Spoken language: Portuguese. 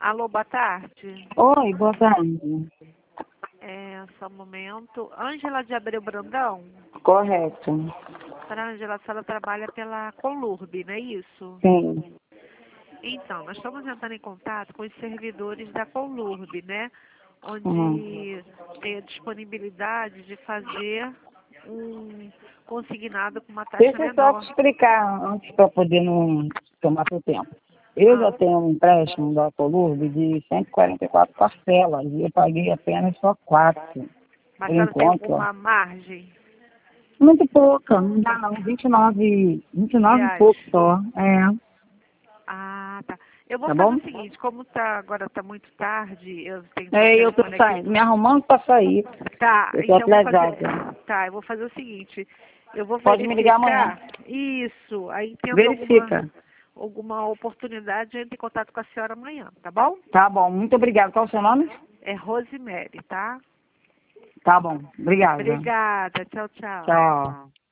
Alô, boa tarde. Oi, boa tarde. Só um momento. Ângela de Abreu Brandão? Correto. Para Ângela, a senhora trabalha pela Colurb, não é isso? Sim. Então, nós estamos entrando em contato com os servidores da Colurb, né? Uhum. Onde tem a disponibilidade de fazer um consignado com uma taxa Deixa eu só te menor. explicar antes para poder não tomar seu tempo. Eu já Ah, tenho um empréstimo da Colurb de 144 parcelas e eu paguei apenas só 4 mas por a senhora tem enquanto. alguma margem? Muito pouca, não dá não, 29 e Reais. pouco só. Ah, tá. Eu vou Tá fazer bom? o seguinte, como agora tá muito tarde, eu tenho seu Eu tô telefone aqui. saindo, me arrumando para sair. Tá, Eu tô então atrasada. eu vou fazer o seguinte, eu vou Pode me ligar amanhã. verificar isso, aí tendo Verifica. alguma oportunidade, eu entro em contato com a senhora amanhã, tá bom? Tá bom, muito obrigada. Qual é o seu nome? É Rosemary, tá? Tá bom, obrigada. Obrigada, tchau, tchau. Tchau.